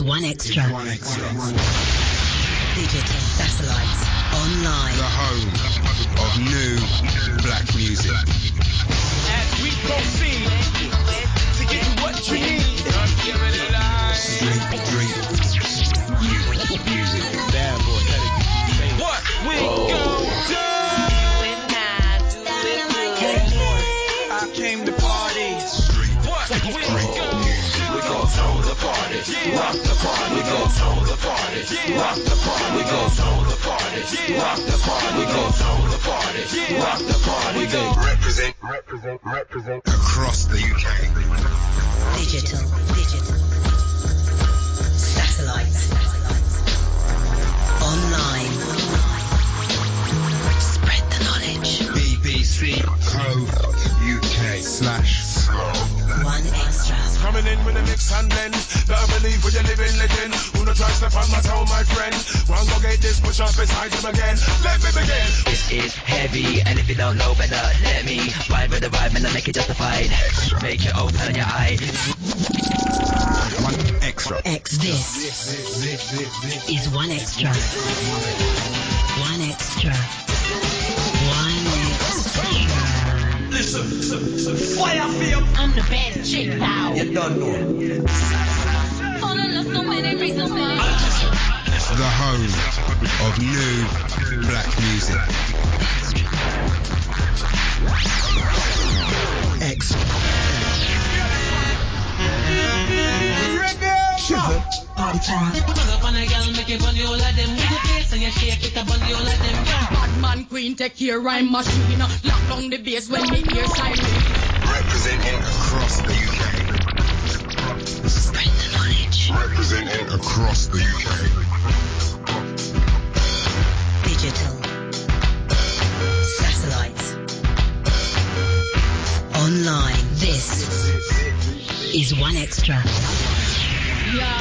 One Extra. Digital, satellite, online. The home of new black music. As we proceed to get you what you need. Street music. Bad boy. What we gon' do? I came to party. What we gon' do? We gon' toe the party, rock the party. We gon' toe the party, rock the party. We gon' toe the party, rock the party. We gon' toe the party, rock the party. We gon' represent Across the UK. Digital, satellite, online. Spread the knowledge. bbc.co.uk/One Extra. Coming in with a mix and blend. Better believe we're the living legend. Who no try step on my toe, my friend. One go get this, push up beside him again. Let me begin. This is heavy, and if you don't know better, let me vibe with the vibe and I make it justified. Make it open your eye. One Extra. This is One Extra. One Extra. One Extra. Listen, fire for you. I'm the best chick now. You don't know. Fall in love so many reasons why. The home of new black music. Extra. Shiver. Pull up on a girl, make it bunny all of them. With your face and your shake it, a bunny all of them. Bad man queen, take your rhyme machine. Lock down the bass when me hear siren. Representing across the UK. Spread the knowledge. Representing across the UK. Digital, satellite, online. This is One Extra. Yeah.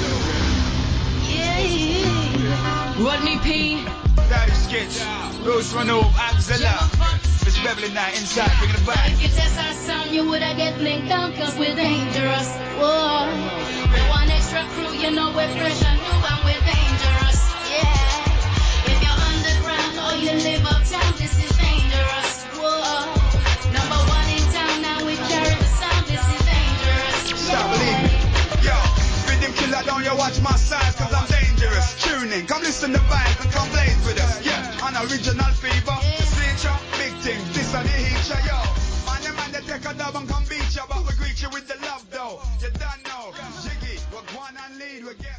Rodney P. Daddy Skits, Rose Renault, Axela. Miss Beverly Knight inside, bringing it back. If you test our sound, you woulda get linked down, cause we're dangerous. Whoa. We're One Extra crew, you know we're fresh and new and we're dangerous. Yeah. If you're underground or you live uptown, this is dangerous. Whoa. Number one in town, now we carry the sound, this is dangerous. Stop believing. Yo, rhythm killer, don't you watch my signs, cause I'm dangerous. Tune in, come listen to vibes and come blaze with us. Yeah, an original fever. The feature, big thing, this and the heat ya, yo. Man, they take a dub and come beat ya, but we greet you with the love though. You don't know. Jiggy, we're going and lead, we get.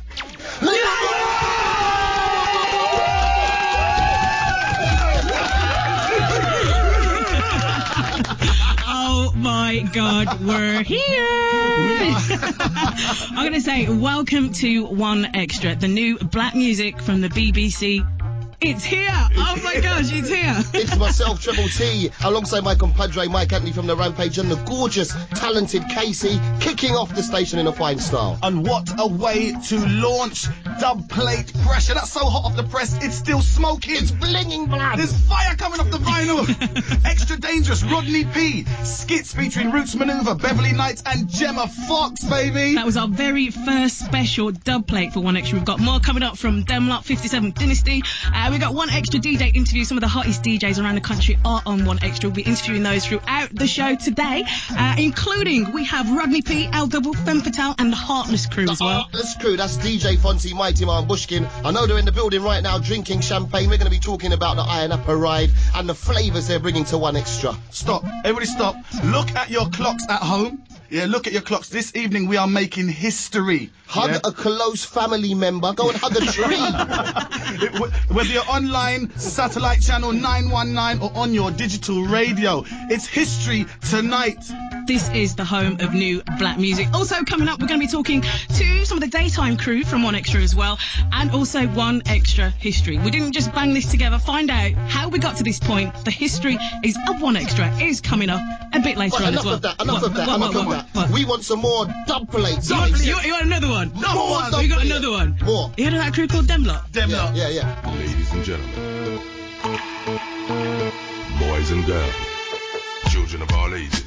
Oh my God, we're here! I'm going to say welcome to One Extra, the new black music from the BBC. It's here! Oh my gosh, it's here! It's myself, Triple T, alongside my compadre Mike Anthony from The Rampage and the gorgeous, talented Casey, kicking off the station in a fine style. And what a way to launch Dub Plate Pressure. That's so hot off the press, it's still smoking. It's blinging blood. There's fire coming off the vinyl. Extra Dangerous, Rodney P. Skits featuring Roots Maneuver, Beverly Knight and Gemma Fox, baby. That was our very first special dub plate for One Extra. We've got more coming up from Demlock, 57th Dynasty. We've got One Extra DJ interview. Some of the hottest DJs around the country are on One Extra. We'll be interviewing those throughout the show today, including we have Rodney P, L Double, Femme Fatale and the Heartless crew as well. Heartless crew, that's DJ Fonty, Mighty Man Bushkin. I know they're in the building right now drinking champagne. We're going to be talking about the Iron Apple ride and the flavours they're bringing to One Extra. Stop. Everybody stop. Look at your clocks at home. Yeah, look at your clocks. This evening we are making history. Hug a close family member. Go and hug a tree. Whether you're online, satellite channel 919 or on your digital radio, it's history tonight. This is the home of new black music. Also coming up, we're going to be talking to some of the daytime crew from One Extra as well, and also One Extra history. We didn't just bang this together. Find out how we got to this point. The history is of One Extra is coming up a bit later on as well. Enough of that. We want some more dub plates. You want another one? No, we got another one. More. You heard of that crew called Demlock? Demlock. Yeah. Ladies and gentlemen, boys and girls, children of all ages,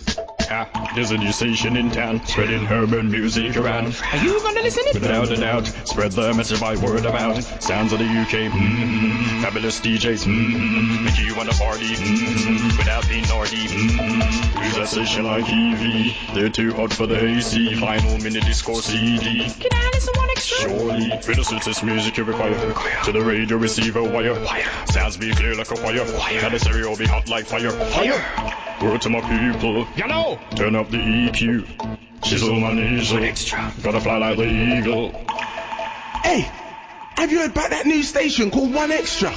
There's a new station in town, spreading urban music around. Are you gonna listen to it? Without a doubt, spread the message by word of mouth. Sounds of the UK, fabulous DJs, make you wanna party, without being naughty. Who's that station like EV? They're too hot for the AC. Final minute disco CD. Can I listen one extra? Surely, with the sweetest music you require. To the radio receiver wire. Sounds be clear like a fire. Got the stereo be hot like fire. Word to my people. You know. Turn up the EQ. Chisel my nasal. Extra. Gotta fly like the eagle. Hey, have you heard about that new station called One Extra?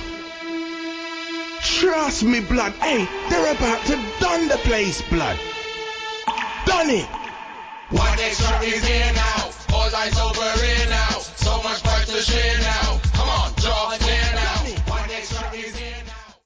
Trust me, blood. Hey, they're about to done the place, blood. Done it. One Extra is here now. All lights over here now. So much bright to share now. Come on, draw clear now.